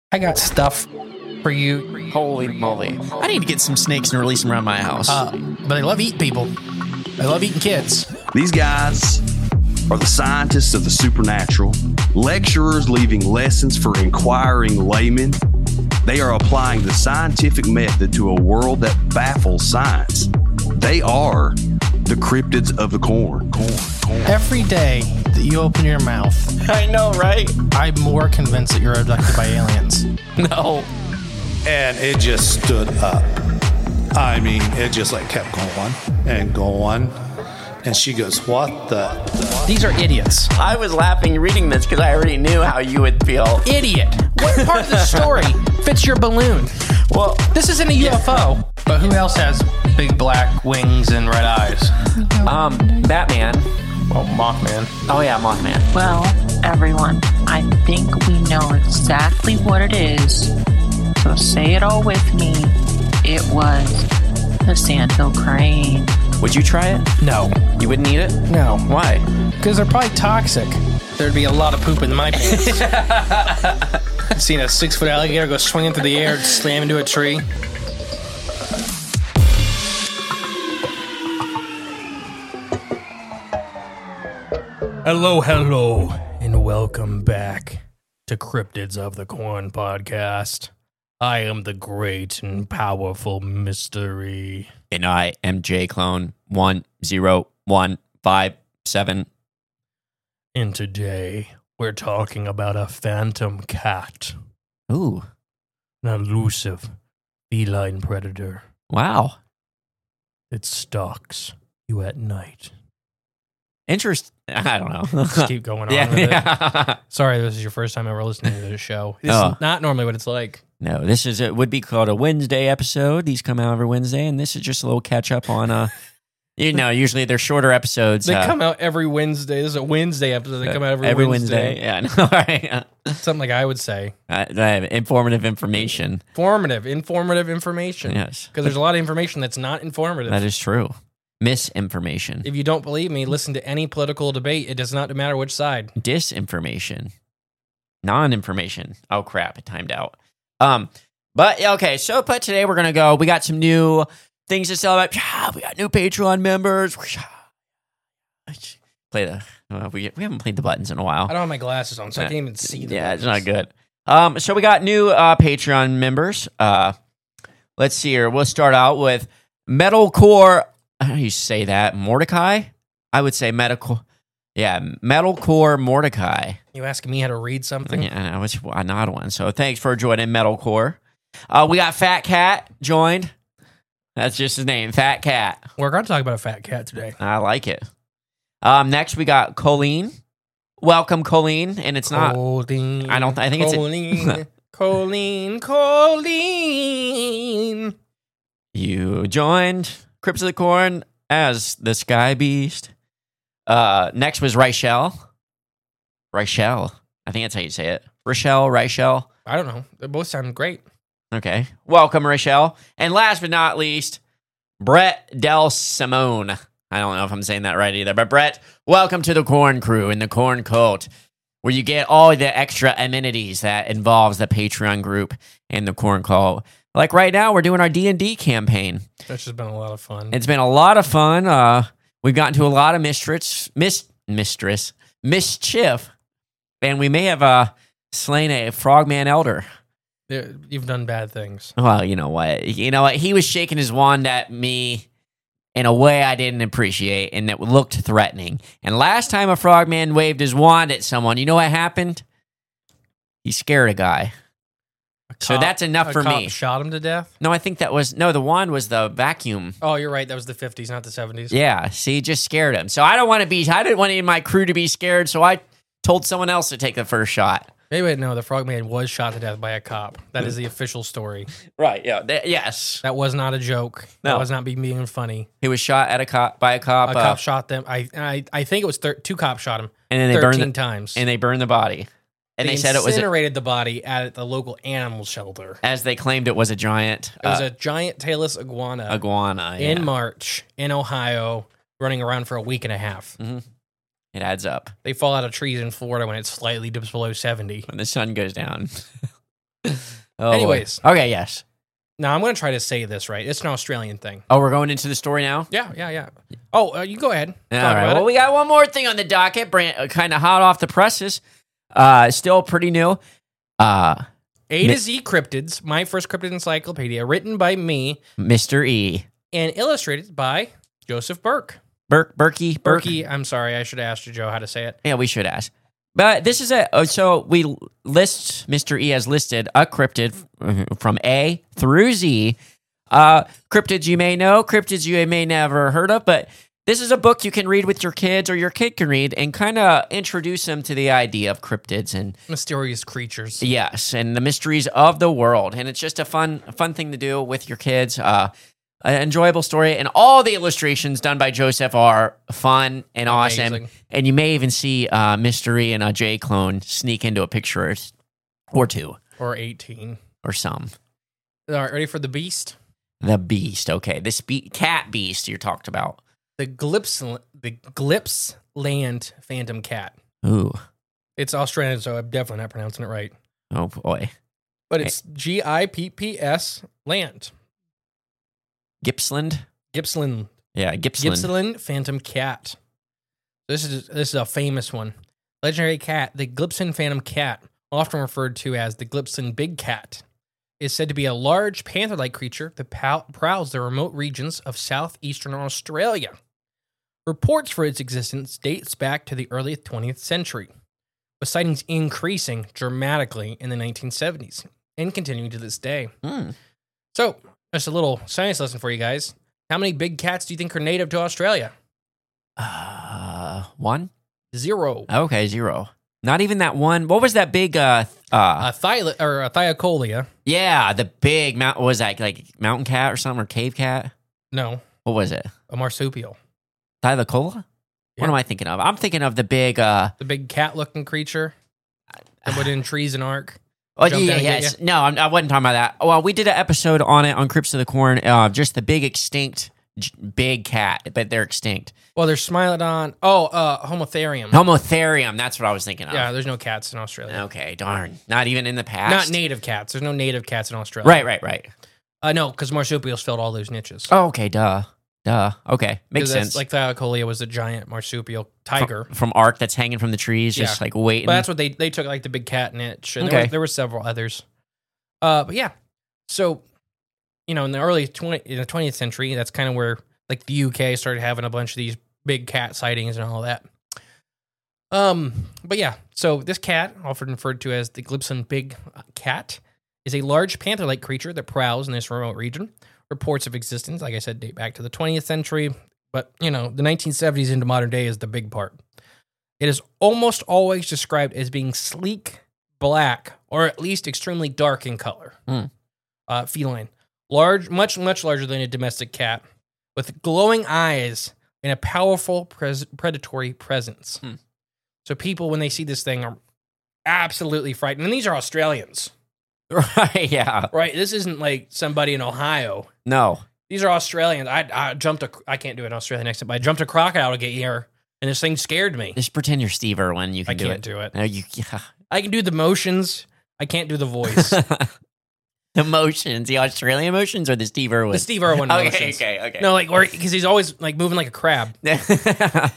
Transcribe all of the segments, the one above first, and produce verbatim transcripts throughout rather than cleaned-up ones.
I got stuff for you. Holy moly. I need to get some snakes and release them around my house. Uh, but they love eating people. They love eating kids. These guys are the scientists of the supernatural, lecturers leaving lessons for inquiring laymen. They are applying the scientific method to a world that baffles science. They are the cryptids of the corn. Corn, corn. Every day that you open your mouth, I know, right? I'm more convinced that you're abducted by aliens. No. And it just stood up. I mean, it just like kept going and going. And she goes, what the? the? These are idiots. I was laughing reading this because I already knew how you would feel. Idiot. What part of the story fits your balloon? Well, This isn't a U F O. But who else has big black wings and red eyes? um, Batman. Well, Mothman. Oh, yeah, Mothman. Well, everyone, I think we know exactly what it is. So say it all with me. It was the sandhill crane. Would you try it? No. You wouldn't eat it? No. Why? Because they're probably toxic. There'd be a lot of poop in my pants. I've seen a six-foot alligator go swinging through the air and slam into a tree. Hello, hello, and welcome back to Cryptids of the Corn podcast. I am the great and powerful mystery. And I am J Clone one zero one five seven. And today, we're talking about a phantom cat. Ooh. An elusive feline predator Wow. that stalks you at night. Interest. I don't know. Just keep going on yeah, with it. yeah. Sorry, this is your first time ever listening to this show. This Oh. is not normally what it's like. No, this is it would be called a Wednesday episode. These come out every Wednesday, and this is just a little catch up on uh you know, usually they're shorter episodes. They uh, come out every Wednesday. This is a Wednesday episode. They come out every, every Wednesday. Wednesday. Yeah, I know, right? Something like I would say. Uh, I have informative information. Informative, informative information. Yes. Because there's a lot of information that's not informative. That is true. Misinformation. If you don't believe me, listen to any political debate. It does not matter which side. Disinformation. Non-information. Oh crap, it timed out. Um, but yeah, okay, so but today we're gonna go. We got some new things to celebrate. Yeah, we got new Patreon members. Play the uh, we we haven't played the buttons in a while. I don't have my glasses on, so I can't even see them. Yeah, it's not good. Um, so we got new uh, Patreon members. Uh, let's see here. We'll start out with Metalcore. How do you say that? Mordecai? I would say medical. Yeah, Metalcore Mordecai. You asking me how to read something? Yeah, I was not one. So thanks for joining Metalcore. Uh, we got Fat Cat joined. That's just his name, Fat Cat. We're going to talk about a fat cat today. I like it. Um, next we got Colleen. Welcome, Colleen, and it's not. Colleen. I don't. I think it's. Colleen. Colleen. Colleen. You joined Crypts of the Corn as the Sky Beast. Uh, next was Rachel. Rachel. I think that's how you say it. Rachel, Rachel. I don't know. They both sound great. Okay. Welcome, Rachel. And last but not least, Brett Del Simone. I don't know if I'm saying that right either, but Brett, welcome to the Corn Crew and the Corn Cult, where you get all the extra amenities that involves the Patreon group and the Corn Cult. Like right now, we're doing our D and D campaign. That's just been a lot of fun. It's been a lot of fun. Uh, we've gotten to a lot of mistress, mis, mistress, mischief, and we may have uh, slain a frogman elder. They're- You've done bad things. Well, you know what? You know what? He was shaking his wand at me in a way I didn't appreciate, and it looked threatening. And last time a frogman waved his wand at someone, you know what happened? He scared a guy. A So cop- that's enough a for cop me. Shot him to death? No, I think that was no. The wand was the vacuum. Oh, you're right. That was the fifties, not the seventies. Yeah. See, just scared him. So I don't want to be. I didn't want any of my crew to be scared. So I told someone else to take the first shot. Wait, wait, no. The frogman was shot to death by a cop. That is the official story. Right. Yeah. Th- yes. That was not a joke. No. That was not being being funny. He was shot at a cop by a cop. A uh, cop shot them. I I, I think it was thir- two cops shot him. and then they thirteen burned the, times. and they burned the body. And they, they said it was a, incinerated the body at the local animal shelter. as they claimed it was a giant It was uh, a giant tailless iguana iguana. in yeah. March in Ohio, running around for a week and a half. Mm-hmm. It adds up They fall out of trees in Florida when it's slightly dips below seventy. when the sun goes down. Oh, Anyways. boy. Okay, yes. Now, I'm going to try to say this right. It's an Australian thing. Oh, we're going into the story now? Yeah, yeah, yeah. Oh, uh, you go ahead. All Talk right. about Well, it. we got one more thing on the docket, brand, uh, kind of hot off the presses. Uh, still pretty new. Uh, A to Z Cryptids, my first cryptid encyclopedia, written by me Mister E. and illustrated by Joseph Burke. Burke, Berkey, Burke. Berkey, I'm sorry, I should have asked you, Joe, how to say it. Yeah, we should ask. But this is a, oh, so we list, Mister E has listed a cryptid from A through Z. Uh, cryptids you may know, cryptids you may never heard of, but this is a book you can read with your kids or your kid can read and kind of introduce them to the idea of cryptids and Mysterious creatures. yes, and the mysteries of the world. And it's just a fun, a fun thing to do with your kids. Uh, an enjoyable story, and all the illustrations done by Joseph are fun and awesome. Amazing. And you may even see uh, Mystery and a J clone sneak into a picture or two Or eighteen. or some. All right, ready for the beast? The beast, okay, this be- cat beast you talked about. The Glips, the Glips Land Phantom Cat. Ooh, It's Australian, so I'm definitely not pronouncing it right. oh boy, But it's G I P P S Land. Gippsland. Gippsland. Yeah, Gippsland. Gippsland Phantom Cat. This is this is a famous one. Legendary cat, the Glimpson Phantom Cat, often referred to as the Glimpson Big Cat, is said to be a large panther-like creature that pow- prowls the remote regions of southeastern Australia. Reports for its existence dates back to the early twentieth century, with sightings increasing dramatically in the nineteen seventies and continuing to this day. Hmm. So, just a little science lesson for you guys. How many big cats do you think are native to Australia? Uh, one. Zero. Okay, zero. Not even that one. What was that big? Uh, uh, A thyla or a Thiocolia. yeah, the big mount. What was that like mountain cat or something or cave cat? No, What was it? a marsupial. Thylacola? Yeah. What am I thinking of? I'm thinking of the big. uh The big cat-looking creature that would in trees and arc. Oh Jump yeah, down and get yes. No, I'm, I wasn't talking about that. Well, we did an episode on it on Crypts of the Corn. Uh, just the big extinct, j- big cat, but they're extinct. Well, there's Smilodon. Oh, uh, Homotherium. Homotherium. That's what I was thinking of. Yeah, there's no cats in Australia. Okay, darn. Not even in the past. Not native cats. There's no native cats in Australia. Right, right, right. Uh, no, because marsupials filled all those niches. Oh, okay, duh. Duh. Okay, makes 'Cause that's- sense. Like Thiocolia was a giant marsupial tiger. From, from Ark that's hanging from the trees, Yeah. just like waiting. But that's what they they took, like the big cat niche. And there, Okay. was, there were several others. Uh, but yeah, so you know, in the early twenty in the twentieth century, that's kind of where like the U K started having a bunch of these big cat sightings and all that. Um, but yeah, so this cat, often referred to as the Glimpson Big Cat, is a large panther-like creature that prowls in this remote region. Reports of existence, like I said, date back to the twentieth century, but you know, the nineteen seventies into modern day is the big part. It is almost always described as being sleek, black, or at least extremely dark in color. Hmm. Uh, feline. Large, much, much larger than a domestic cat, with glowing eyes and a powerful pres- predatory presence. Hmm. So people, when they see this thing, are absolutely frightened. And these are Australians, right, yeah. right? This isn't like somebody in Ohio. No. These are Australians. I, I jumped a, I can't do an Australian accent, but I jumped a crocodile to get here, and this thing scared me. Just pretend you're Steve Irwin. You can I do can't it. do it. No, you, yeah. I can do the motions. I can't do the voice. The motions, the Australian motions or the Steve Irwin? The Steve Irwin okay, motions. Okay, okay, No, like, because he's always like moving like a crab. okay.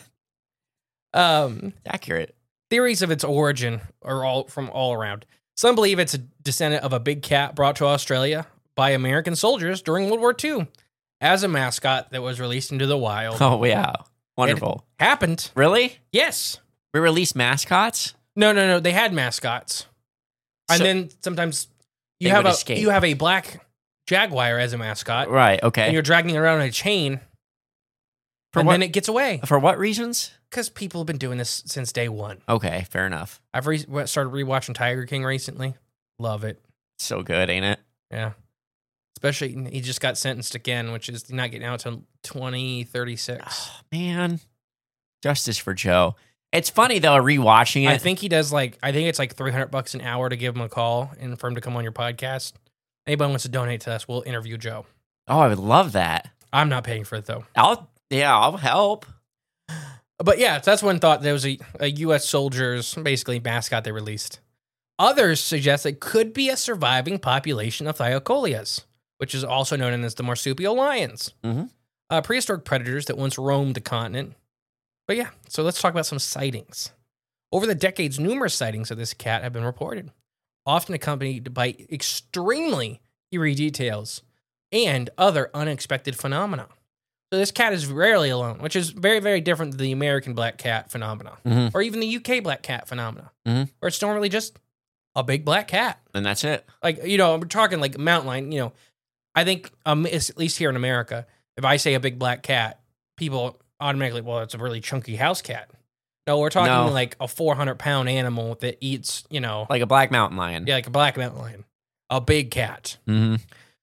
Um, Accurate. theories of its origin are all from all around. Some believe it's a descendant of a big cat brought to Australia by American soldiers during World War Two as a mascot that was released into the wild. Oh, yeah. Wonderful. It happened. Really? Yes. We release mascots? No, no, no. They had mascots. And So- then sometimes you They have would a escape. you have a black jaguar as a mascot, Right, and okay. you're dragging it around on a chain, For and what- then it gets away. For what reasons? Because people have been doing this since day one. Okay, fair enough. I've re- started rewatching Tiger King recently. Love it. So good, ain't it? Yeah. Especially, he just got sentenced again, which is not getting out until twenty thirty-six. Oh, man. Justice for Joe. It's funny, though, rewatching it. I think he does like, I think it's like three hundred bucks an hour to give him a call and for him to come on your podcast. Anybody wants to donate to us, we'll interview Joe. Oh, I would love that. I'm not paying for it though. I'll, yeah, I'll help. But yeah, that's one thought. There was a, a U S soldier's basically mascot they released. Others suggest it could be a surviving population of Thylacoleas, which is also known as the marsupial lions, Mm-hmm. uh, prehistoric predators that once roamed the continent. But yeah, so let's talk about some sightings. Over the decades, numerous sightings of this cat have been reported, often accompanied by extremely eerie details and other unexpected phenomena. So this cat is rarely alone, which is very, very different than the American black cat phenomena, Mm-hmm. or even the U K black cat phenomena, Mhm. where it's normally just a big black cat. And that's it. Like, you know, we're talking like mountain lion, you know, I think, um, it's, at least here in America, if I say a big black cat, people automatically, well, it's a really chunky house cat. No, we're talking No. like a four hundred pound animal that eats, you know, Like a black mountain lion. yeah, like a black mountain lion, a big cat. Mm-hmm.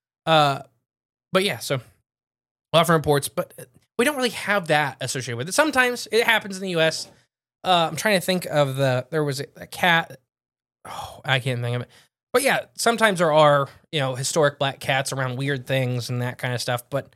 Uh, but yeah, so often reports, but we don't really have that associated with it. Sometimes it happens in the U S. Uh, I'm trying to think of the, there was a, a cat. Oh, I can't think of it. But yeah, sometimes there are, you know, historic black cats around weird things and that kind of stuff. But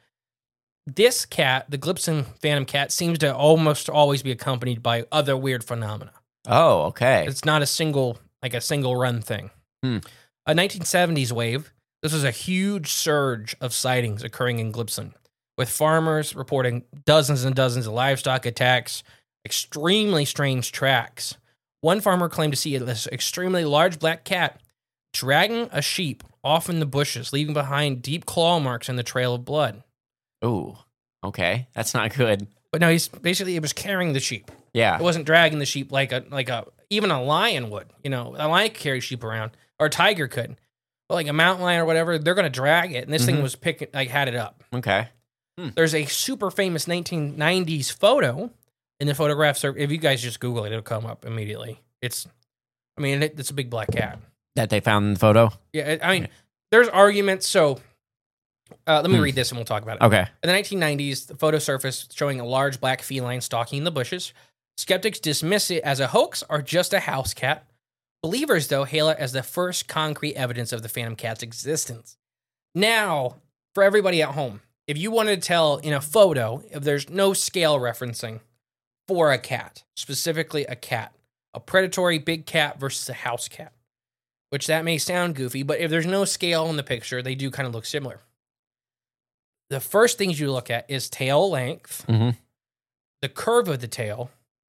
this cat, the Glipson Phantom cat, seems to almost always be accompanied by other weird phenomena. Oh, okay. It's not a single, like a single run thing. Hmm. A nineteen seventies wave, this was a huge surge of sightings occurring in Glipson, with farmers reporting dozens and dozens of livestock attacks, extremely strange tracks. One farmer claimed to see this extremely large black cat dragging a sheep off in the bushes, leaving behind deep claw marks in the trail of blood. Ooh, okay. That's not good. But no, he's basically, it was carrying the sheep. Yeah. It wasn't dragging the sheep like a like a even a lion would. You know, a lion could carry sheep around, or a tiger could. But like a mountain lion or whatever, they're gonna drag it, and this thing Mhm. was picking, like had it up. Okay. There's a super famous nineteen nineties photo in the photograph. So if you guys just Google it, it'll come up immediately. It's, I mean, it, it's a big black cat. That they found in the photo? Yeah, it- I mean, there's arguments. So uh, let me Hmm. read this and we'll talk about it. Okay. In the nineteen nineties, the photo surfaced showing a large black feline stalking the bushes. Skeptics dismiss it as a hoax or just a house cat. Believers, though, hail it as the first concrete evidence of the phantom cat's existence. Now, for everybody at home, if you wanted to tell in a photo, if there's no scale referencing for a cat, specifically a cat, a predatory big cat versus a house cat, which that may sound goofy, but if there's no scale in the picture, they do kind of look similar. The first things you look at is tail length, Mm-hmm. the curve of the tail,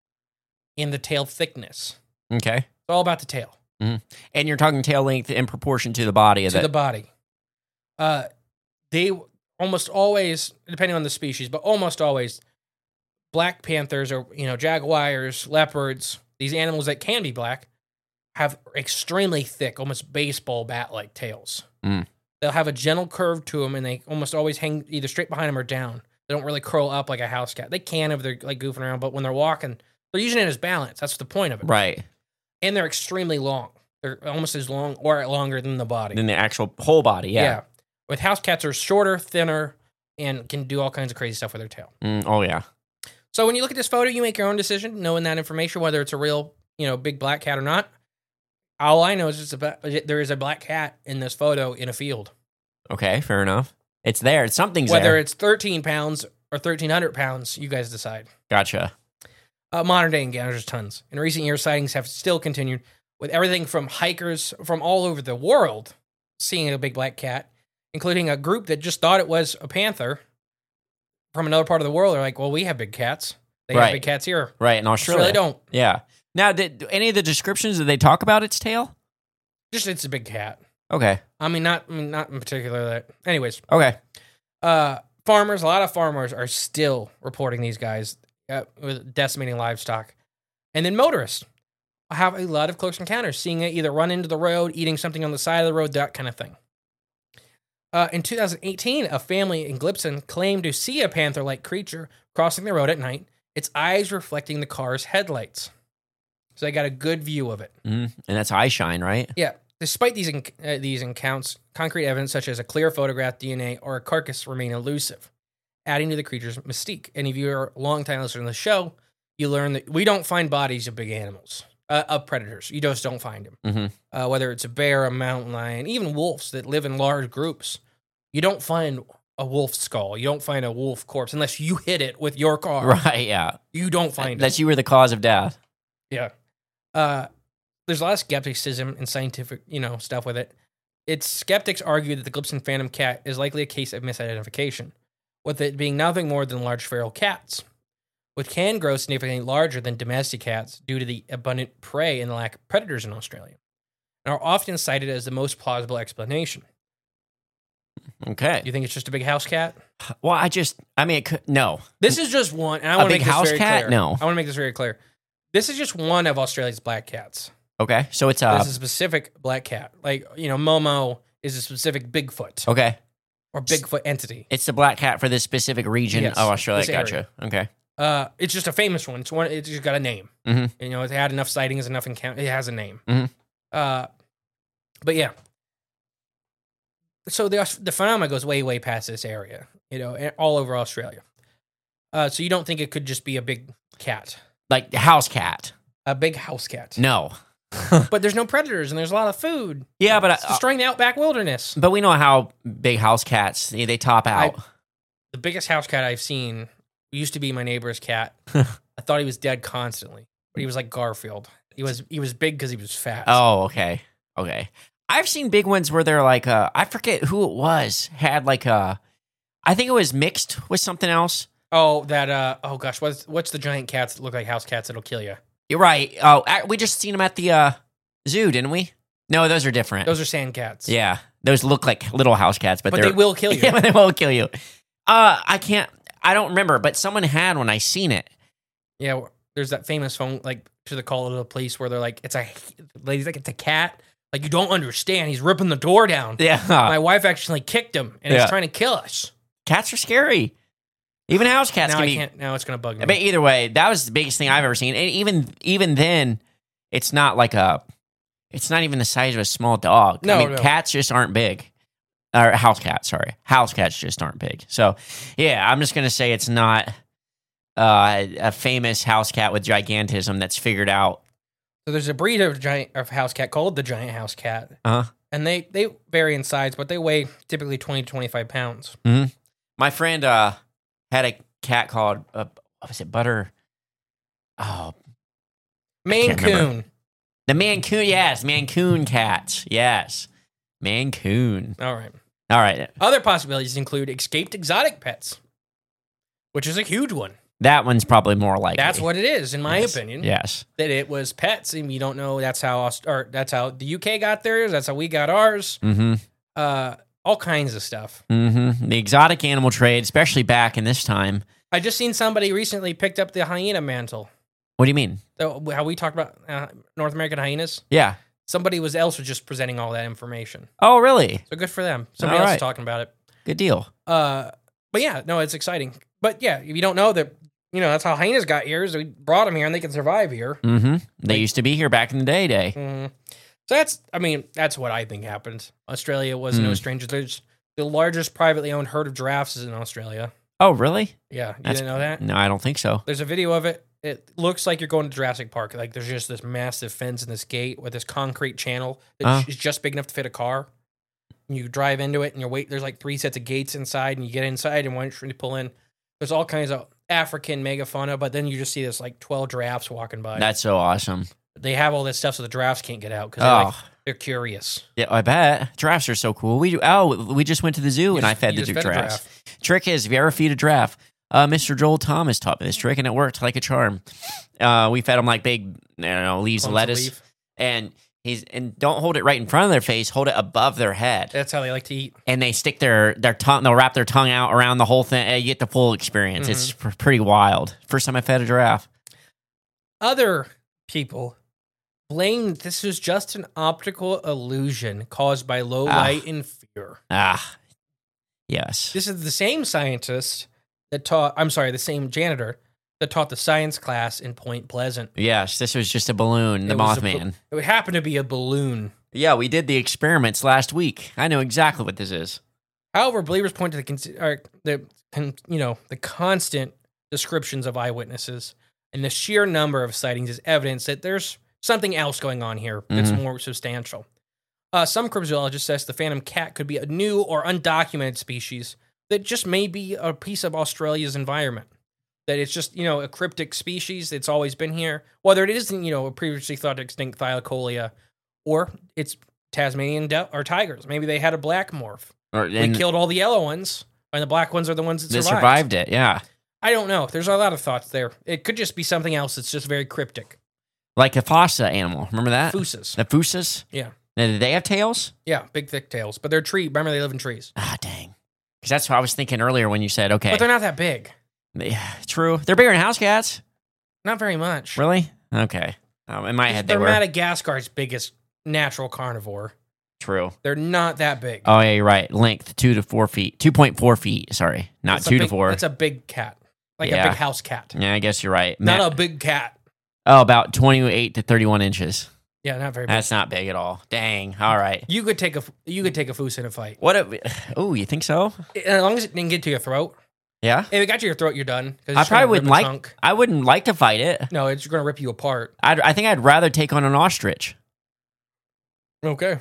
and the tail thickness. Okay. It's all about the tail And you're talking tail length in proportion to the body of to that. the body. Uh, they almost always, depending on the species, but almost always, black panthers or you know jaguars, leopards, these animals that can be black, have extremely thick, almost baseball bat-like tails. Mm. They'll have a gentle curve to them, and they almost always hang either straight behind them or down. They don't really curl up like a house cat. They can if they're like goofing around, but when they're walking, they're using it as balance. That's the point of it. Right. And they're extremely long. They're almost as long or longer than the body. Than the actual whole body. Yeah. With house cats are shorter, thinner, and can do all kinds of crazy stuff with their tail. Mm, oh, yeah. So when you look at this photo, you make your own decision, knowing that information, whether it's a real, you know, big black cat or not. All I know is it's a, there is a black cat in this photo in a field. Okay. Fair enough. It's there. Something's Whether there. it's thirteen pounds or thirteen hundred pounds, you guys decide. Gotcha. Uh, modern day encounters, tons. In recent years, sightings have still continued, with everything from hikers from all over the world seeing a big black cat, including a group that just thought it was a panther from another part of the world. They're like, well, we have big cats. They Right. have big cats here. Right. In Australia. Australia don't. Yeah. Now, did any of the descriptions, did they talk about its tail? Just it's a big cat. Okay. I mean, not I mean, not in particular. That. Anyways, Okay. uh, farmers, a lot of farmers are still reporting these guys uh, with decimating livestock. And then motorists have a lot of close encounters, seeing it either run into the road, eating something on the side of the road, that kind of thing. Uh, in two thousand eighteen, a family in Glipson claimed to see a panther-like creature crossing the road at night, its eyes reflecting the car's headlights. So they got a good view of it. Mm, and that's eye shine, right? Yeah. Despite these enc- uh, these accounts, concrete evidence such as a clear photograph, D N A, or a carcass remain elusive, adding to the creature's mystique. And if you're a long-time listener to the show, you learn that we don't find bodies of big animals, uh, of predators. You just don't find them. Mm-hmm. Uh, whether it's a bear, a mountain lion, even wolves that live in large groups, you don't find a wolf skull. You don't find a wolf corpse unless you hit it with your car. Right. Yeah. You don't find That it. you were the cause of death. Yeah. Uh, there's a lot of skepticism and scientific, you know, stuff with it. Its skeptics argue that the Gibson phantom cat is likely a case of misidentification, with it being nothing more than large feral cats, which can grow significantly larger than domestic cats due to the abundant prey and the lack of predators in Australia, and are often cited as the most plausible explanation. Okay. You think it's just a big house cat? Well, I just, I mean, it could, no. This is just one. And I A want to big make this house very cat? clear. No. I want to make this very clear. This is just one of Australia's black cats. Okay. So it's a, This is a specific black cat. Like, you know, Momo is a specific Bigfoot okay. or Bigfoot entity. It's the black cat for this specific region Yes, of Australia. this area. Gotcha. Okay. Uh, it's just a famous one. It's one. It's just got a name. Mhm. You know, it had enough sightings, enough encounter. It has a name. Mhm. Uh, but yeah. So the the phenomena goes way, way past this area. You know, and all over Australia. Uh, so you don't think it could just be a big cat, Like the house cat. a big house cat? No. But there's no predators and there's a lot of food. Yeah, but It's uh, destroying the outback wilderness. but we know how big house cats they, they top out. The biggest house cat I've seen used to be my neighbor's cat. I thought he was dead constantly, but he was like Garfield. He was he was big because he was fat. Oh, okay. Okay. I've seen big ones where they're like, uh, I forget who it was, had like a, I think it was mixed with something else. Oh, that, uh, oh gosh, what's, what's the giant cats that look like house cats that'll kill you? You're right. Oh, a- we just seen them at the uh, zoo, didn't we? No, those are different. Those are sand cats. Yeah. Those look like little house cats, but, But they're, they will kill you. Yeah, but they will kill you. Uh, I can't, I don't remember, but someone had when I seen it. Yeah, there's that famous phone, like, to the call to the police where they're like, it's a, lady's like, it's a cat. Like, you don't understand. He's ripping the door down. Yeah. My wife actually kicked him, and Yeah. he's trying to kill us. Cats are scary. Even house cats now can I be. can't, now it's going to bug me. But either way, that was the biggest thing I've ever seen. And even even then, it's not like a, it's not even the size of a small dog. No, I mean, no. cats just aren't big. Or house cats, sorry. House cats just aren't big. So, yeah, I'm just going to say it's not uh, a famous house cat with gigantism that's figured out. So there's a breed of giant of house cat called the giant house cat. Uh-huh. And they, they vary in size, but they weigh typically twenty to twenty-five pounds. My friend uh, had a cat called, uh, what was it, Butter? Oh, Maine can't remember. Coon. the Mancoon. Yes, Mancoon cats. Yes. Mancoon. All right. All right. Other possibilities include escaped exotic pets, which is a huge one. That one's probably more likely. That's what it is, in my Yes. opinion. Yes. That it was pets, and we don't know that's how Aust- or that's how the U K got theirs. That's how we got ours. Mm-hmm. Uh, all kinds of stuff. Mm-hmm. The exotic animal trade, especially back in this time. I just seen somebody recently picked up the hyena mantle. What do you mean? So how we talked about uh, North American hyenas. Yeah. Somebody was else was just presenting all that information. Oh, really? So good for them. Somebody All else right. is talking about it. Good deal. Uh, but yeah, no, it's exciting. But yeah, if you don't know that, you know, that's how hyenas got here. So we brought them here and they can survive here. Mm-hmm. They Like- used to be here back in the day. Day. Mhm. So that's, I mean, that's what I think happened. Australia was no Mm. stranger. There's the largest privately owned herd of giraffes is in Australia. Oh, really? Yeah, you That's- didn't know that? No, I don't think so. There's a video of it. It looks like you're going to Jurassic Park. Like there's just this massive fence and this gate with this concrete channel that Uh. is just big enough to fit a car. And you drive into it and you wait. There's like three sets of gates inside, and you get inside, and once you pull in, there's all kinds of African megafauna. But then you just see this like twelve giraffes walking by. That's so awesome. They have all this stuff so the giraffes can't get out because they're, like, Oh, they're curious. yeah, I bet. Giraffes are so cool. We do, oh, we just went to the zoo You and just- I fed you the just fed a giraffes. giraffe. Trick is, if you ever feed a giraffe, uh, Mister Joel Thomas taught me this trick, and it worked like a charm. Uh, we fed them like big, I don't know, leaves of Clumps of lettuce, leaf. and he's and don't hold it right in front of their face. Hold it above their head, That's how they like to eat. and they stick their their tongue. They'll wrap their tongue out around the whole thing. And you get the full experience. It's Mm-hmm. pr- pretty wild. First time I fed a giraffe. Other people blame this was just an optical illusion caused by low Ah. light and fear. Ah, yes. This is the same scientist that taught, I'm sorry, the same janitor that taught the science class in Point Pleasant. Yes, this was just a balloon, the It was a Mothman. bu- It would happen to be a balloon. Yeah, we did the experiments last week. I know exactly what this is. However, believers point to the, con- or the con- you know, the constant descriptions of eyewitnesses and the sheer number of sightings is evidence that there's something else going on here that's Mhm. more substantial. Uh, some cryptozoologists says the phantom cat could be a new or undocumented species that just may be a piece of Australia's environment. that it's just, you know, a cryptic species. It's always been here. Whether it isn't, you know, a previously thought extinct Thylacolea, or it's Tasmanian de- or tigers. Maybe they had a black morph. Or, We and killed all the yellow ones, and the black ones are the ones that they survived. survived it, yeah. I don't know. There's a lot of thoughts there. It could just be something else that's just very cryptic. Like a fossa animal. Remember that? Fusas. The fusas? Yeah. Now, did they have tails? Yeah, big thick tails. But they're tree. Remember, they live in trees. Ah, dang. Because that's what I was thinking earlier when you said, okay. But they're not that big. Yeah, true. They're bigger than house cats. Not very much. Really? Okay. Um, in my head, they They're were. Madagascar's biggest natural carnivore. True. They're not that big. Oh, yeah, you're right. Length, two to four feet. two point four feet, sorry. Not That's a two to big- four. That's a big cat. Like Yeah. a big house cat. Yeah, I guess you're right. Not Ma- a big cat. oh, about twenty-eight to thirty-one inches. Yeah, not very big. That's not big at all. Dang. All right. You could take a you could take a foos in a fight. What? If, oh, you think so? As long as it didn't get to your throat. Yeah. If it got to your throat, you're done. 'Cause it's I just gonna probably wouldn't rip a like. chunk. I wouldn't like to fight it. No, it's going to rip you apart. I'd, I think I'd rather take on an ostrich. Okay.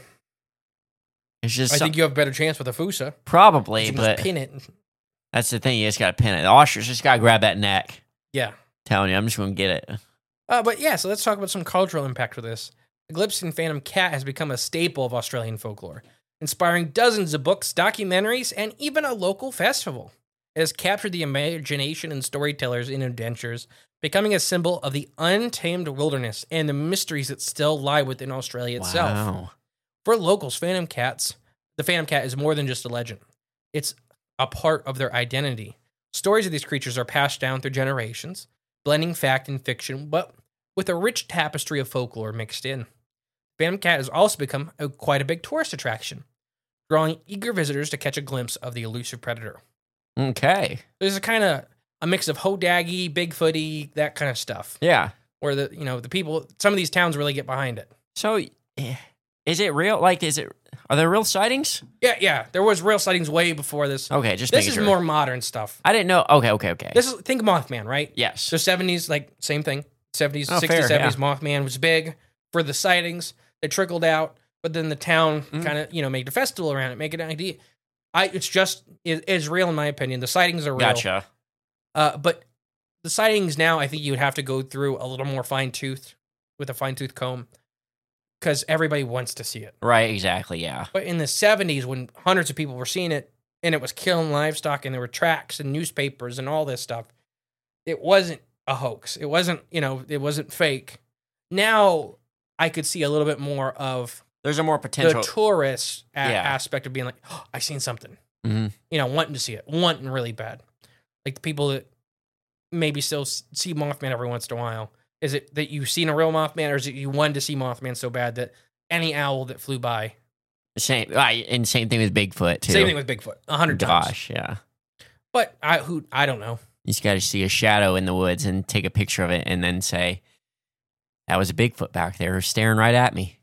It's just I some- think you have a better chance with a Fusa. probably, You can but just pin it. that's the thing. You just got to pin it. The ostrich just got to grab that neck. Yeah. Telling you, I'm just going to get it. Uh, but yeah, so let's talk about some cultural impact with this. The Glypston Phantom Cat has become a staple of Australian folklore, inspiring dozens of books, documentaries, and even a local festival. It has captured the imagination and storytellers in adventures, becoming a symbol of the untamed wilderness and the mysteries that still lie within Australia itself. Wow. For locals, Phantom Cats, the Phantom Cat is more than just a legend. It's a part of their identity. Stories of these creatures are passed down through generations, blending fact and fiction, but with a rich tapestry of folklore mixed in. Phantom Cat has also become a, quite a big tourist attraction, drawing eager visitors to catch a glimpse of the elusive predator. Okay. There's a kind of a mix of Hodaggy, Bigfooty, that kind of stuff, Yeah. where the you know the people, some of these towns really get behind it. So, eh, is it real? Like, is it? Are there real sightings? Yeah, yeah. There was real sightings way before this. Okay, just this making is sure. more modern stuff. I didn't know. Okay, okay, okay. This is think Mothman, right? yes. So seventies, like same thing. seventies, Oh, sixties, fair, seventies. Mothman was big for the sightings. They trickled out, but then the town Mm. kind of you know made a festival around it, make it an idea. I it's just it, it's real in my opinion. The sightings are real. Gotcha. Uh, but the sightings now, I think you would have to go through a little more fine tooth with a fine tooth comb because everybody wants to see it. Right. Exactly. Yeah. But in the seventies, when hundreds of people were seeing it and it was killing livestock and there were tracks and newspapers and all this stuff, it wasn't a hoax. It wasn't, you know, it wasn't fake. Now I could see a little bit more of There's a more potential. the tourist a- Yeah. aspect of being like, oh, I seen something, Mhm. you know, wanting to see it, wanting really bad. Like the people that maybe still s- see Mothman every once in a while. Is it that you've seen a real Mothman, or is it you wanted to see Mothman so bad that any owl that flew by? Same. Right, and same thing with Bigfoot too. Same thing with Bigfoot, a hundred times. Gosh. Yeah. But I who I don't know. You just got to see a shadow in the woods and take a picture of it, and then say, "That was a Bigfoot back there staring right at me."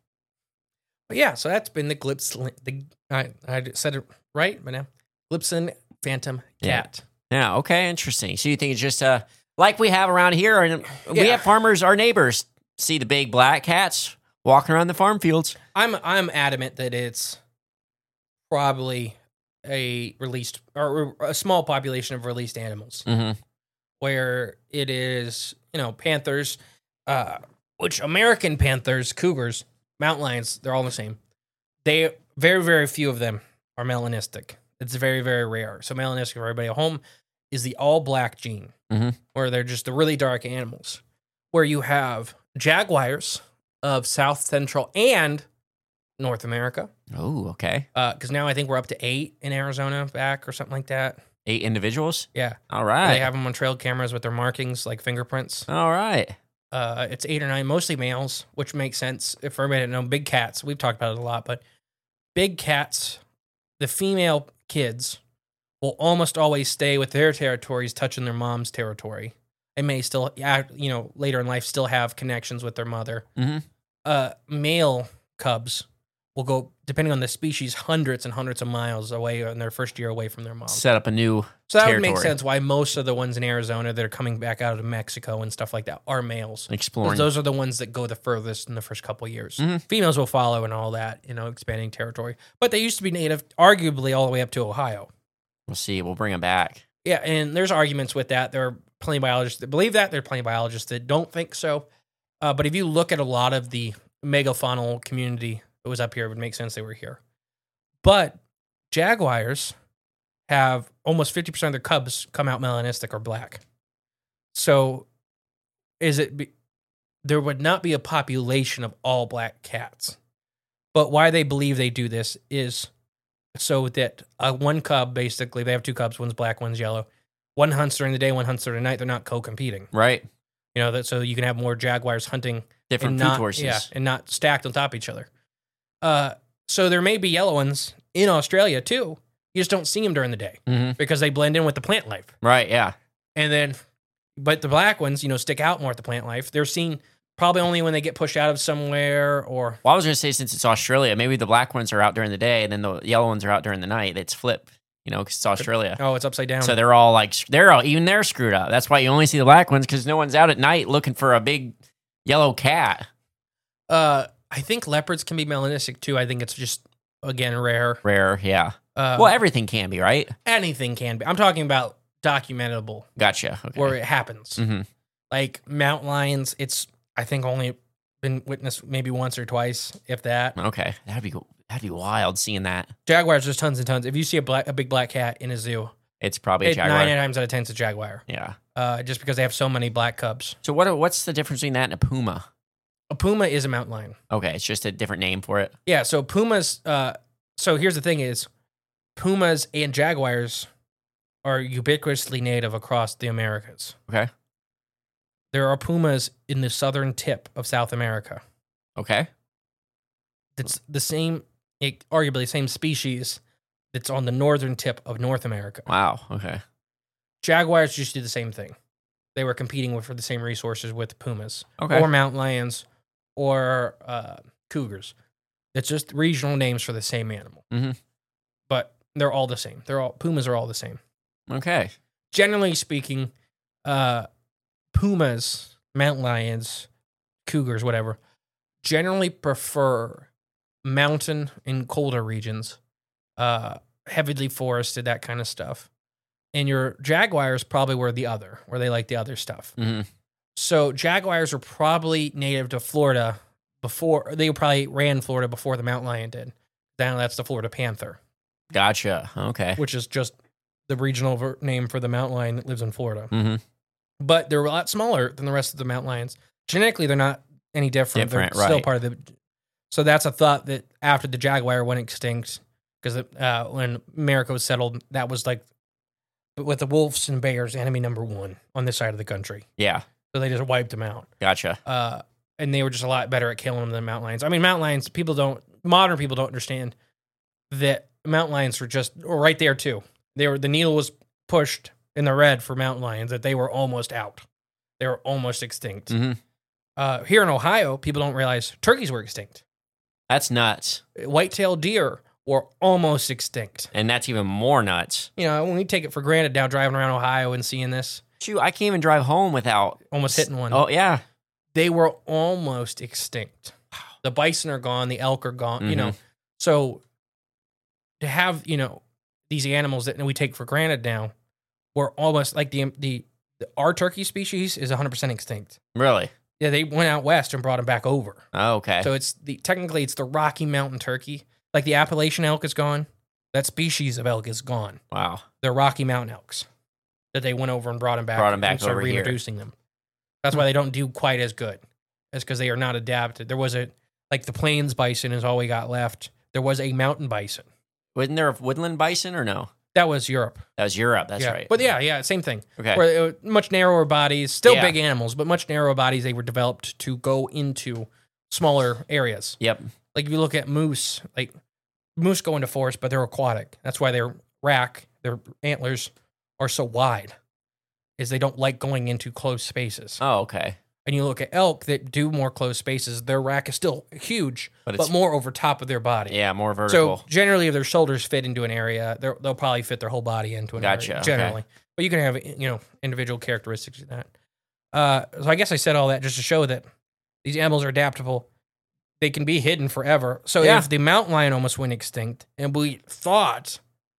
But yeah, so that's been the Glypson. The I I said it right, but now Glypson Phantom Yeah. Cat. Yeah. Okay. Interesting. So you think it's just uh like we have around here, and we Yeah. have farmers, our neighbors, see the big black cats walking around the farm fields. I'm I'm adamant that it's probably a released or a small population of released animals Mm-hmm. where it is you know panthers, uh, which American panthers, cougars, mountain lions, they're all the same. They very very few of them are melanistic. It's very very rare. So melanistic for everybody at home is the all black gene, Mhm. where they're just the really dark animals. Where you have jaguars of South Central and North America, Oh, okay. because now I think we're up to eight in Arizona back or something like that. Eight individuals. Yeah, All right. they have them on trail cameras with their markings like fingerprints. All right. Uh, it's eight or nine, mostly males, which makes sense. If everybody didn't know, big cats, we've talked about it a lot, but big cats, the female kids will almost always stay with their territories, touching their mom's territory. They may still, yeah, you know, later in life, still have connections with their mother. Mm-hmm. Uh, male cubs will go, depending on the species, hundreds and hundreds of miles away in their first year away from their mom. Set up a new. So that would make territory. sense why most of the ones in Arizona that are coming back out of Mexico and stuff like that are males. Exploring. Because those are the ones that go the furthest in the first couple of years. Mhm. Females will follow and all that, you know, expanding territory. But they used to be native, arguably all the way up to Ohio. We'll see. We'll bring them back. Yeah, and there's arguments with that. There are plenty of biologists that believe that. There are plenty of biologists that don't think so. Uh, but if you look at a lot of the megafaunal community that was up here, it would make sense they were here. But jaguars have almost fifty percent of their cubs come out melanistic or black. So is it be, there would not be a population of all black cats. But why they believe they do this is so that uh, one cub, basically, they have two cubs, one's black, one's yellow. One hunts during the day, one hunts during the night. They're not co-competing. Right. You know, that so you can have more jaguars hunting. Different and food not, sources. Yeah, and not stacked on top of each other. Uh, so there may be yellow ones in Australia, too. You just don't see them during the day Mm-hmm. because they blend in with the plant life. Right, yeah. And then, but the black ones, you know, stick out more with the plant life. They're seen probably only when they get pushed out of somewhere or... Well, I was going to say, since it's Australia, maybe the black ones are out during the day and then the yellow ones are out during the night. It's flipped, you know, because it's Australia. Oh, it's upside down. So they're all like, they're all, even they're screwed up. That's why you only see the black ones, because no one's out at night looking for a big yellow cat. Uh, I think leopards can be melanistic, too. I think it's just, again, rare. Rare, yeah. Uh, Well, everything can be, right? anything can be. I'm talking about documentable, Gotcha. Okay. where it happens. Mhm. Like mountain lions, it's, I think, only been witnessed maybe once or twice, if that. Okay. That'd be that'd be wild seeing that. Jaguars, there's tons and tons. If you see a black, a big black cat in a zoo, It's probably a it, jaguar. nine times out of ten, it's a jaguar. Yeah. Uh, just because they have so many black cubs. So what? what's the difference between that and a puma? A puma is a mountain lion. Okay, it's just a different name for it. Yeah, so pumas, uh, so here's the thing is, pumas and jaguars are ubiquitously native across the Americas. Okay. There are pumas in the southern tip of South America. Okay. That's the same, it, arguably the same species that's on the northern tip of North America. Wow. Okay. Jaguars just do the same thing. They were competing with, for the same resources with pumas. Okay. Or mountain lions or uh, cougars. It's just regional names for the same animal. Mhm. But they're all the same. They're all pumas are all the same. Okay. Generally speaking, uh, pumas, mountain lions, cougars, whatever, generally prefer mountain and colder regions, uh, heavily forested, that kind of stuff. And your jaguars probably were the other, where they like the other stuff. Mhm. So jaguars were probably native to Florida before, they probably ran Florida before the mountain lion did. Now that's the Florida panther, Gotcha. Okay. which is just the regional ver- name for the mountain lion that lives in Florida. Mm-hmm. But they're a lot smaller than the rest of the mountain lions. Genetically, they're not any different. Different, they're still right. part of the. So that's a thought that after the jaguar went extinct, because uh, when America was settled, that was like, with the wolves and bears, enemy number one on this side of the country. Yeah. So they just wiped them out. Gotcha. Uh, and they were just a lot better at killing them than mountain lions. I mean, mountain lions, people don't, modern people don't understand that mountain lions were just were right there too. They were, the needle was pushed in the red for mountain lions, that they were almost out. They were almost extinct. Mm-hmm. Uh, here in Ohio, people don't realize turkeys were extinct. That's nuts. White-tailed deer were almost extinct. And that's even more nuts. You know, when we take it for granted now driving around Ohio and seeing this, Shoot, I can't even drive home without almost hitting one. Oh, yeah. They were almost extinct. The bison are gone, the elk are gone, you know. Mhm. So to have, you know, these animals that we take for granted now were almost like the the, the our turkey species is one hundred percent extinct. Really? Yeah, they went out west and brought them back over. Oh, okay. So it's the technically it's the Rocky Mountain turkey. Like the Appalachian elk is gone. That species of elk is gone. Wow. They're Rocky Mountain elks that they went over and brought them back. Brought 'em back and started over here. reintroducing them. That's why they don't do quite as good. It's because they are not adapted. There was a like the plains bison is all we got left. There was a mountain bison. Wasn't there a woodland bison or no? That was Europe. That was Europe. That's yeah. right. But yeah, yeah, same thing. Okay. Where it was much narrower bodies, still Yeah. big animals, but much narrower bodies. They were developed to go into smaller areas. Yep. Like if you look at moose, like moose go into forest, but they're aquatic. That's why their rack, their antlers are so wide, is they don't like going into close spaces. Oh, okay. And you look at elk that do more close spaces, their rack is still huge, But but, it's- more over top of their body. Yeah, more vertical. So generally, if their shoulders fit into an area, they're- they'll probably fit their whole body into an Gotcha, area. okay. Generally, but you can have you know individual characteristics of that. Uh, so I guess I said all that just to show that these animals are adaptable. They can be hidden forever. So Yeah. if the mountain lion almost went extinct, and we thought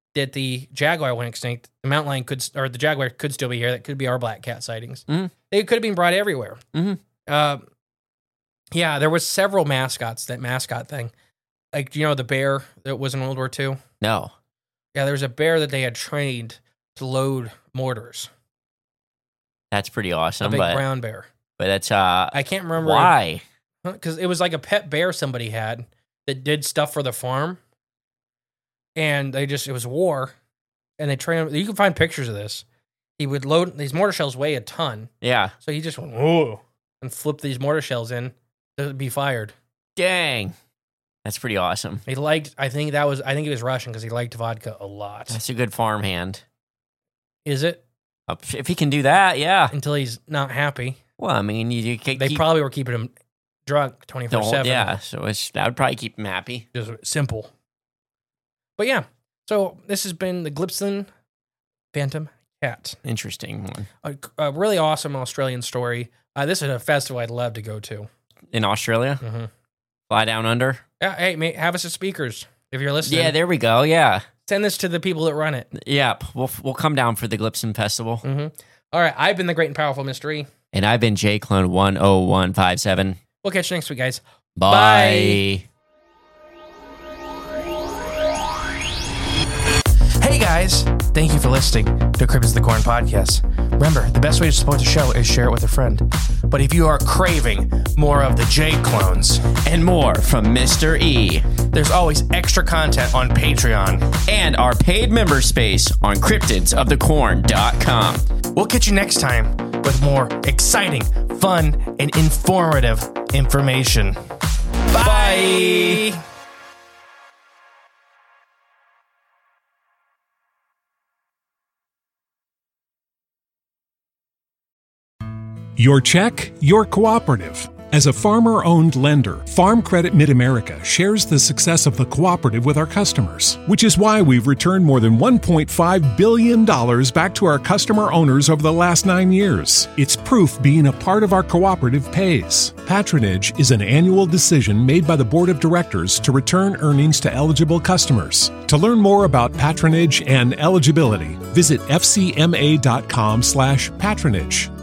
that the jaguar went extinct, the mountain lion could, or the jaguar could still be here. That could be our black cat sightings. Mm-hmm. They could have been brought everywhere. Mm-hmm. Uh, yeah, there was several mascots. That mascot thing, like you know, the bear that was in World War Two. No. Yeah, there was a bear that they had trained to load mortars. That's pretty awesome. A big but, brown bear. But that's uh, I can't remember why. Because it was like a pet bear somebody had that did stuff for the farm, and they just it was war, and they trained him. You can find pictures of this. He would load these mortar shells weigh a ton, Yeah. so he just went whoa and flipped these mortar shells in to be fired. Dang. That's pretty awesome. He liked. I think that was. I think he was Russian because he liked vodka a lot. That's a good farmhand. Is it Uh, If he can do that, yeah. until he's not happy? Well, I mean, you, you can They keep probably were keeping him drunk twenty the four whole, seven. yeah. So it's, that would probably keep him happy. Just simple. But yeah, so this has been the Glipson Phantom Cat. Interesting one. A, a really awesome Australian story. Uh, this is a festival I'd love to go to. In Australia, Mm-hmm. fly down under. Yeah, hey, mate, have us as speakers if you're listening. Yeah, there we go. Yeah, Send this to the people that run it. yeah. We'll we'll come down for the Glipson Festival. Mm-hmm. All right, I've been the Great and Powerful Mystery. And I've been J Clone one oh one five seven. We'll catch you next week, guys. Bye. Hey guys, thank you for listening to Cryptids the Corn podcast. Remember, the best way to support the show is share it with a friend. But if you are craving more of the J clones And more from Mister E. there's always extra content on Patreon. And our paid member space on cryptids of the corn dot com. We'll catch you next time with more exciting, fun, and informative information. Bye. Bye. Your check, your cooperative. As a farmer-owned lender, Farm Credit Mid-America shares the success of the cooperative with our customers, which is why we've returned more than one point five billion dollars back to our customer owners over the last nine years. It's proof being a part of our cooperative pays. Patronage is an annual decision made by the Board of Directors to return earnings to eligible customers. To learn more about patronage and eligibility, visit f c m a dot com slash patronage.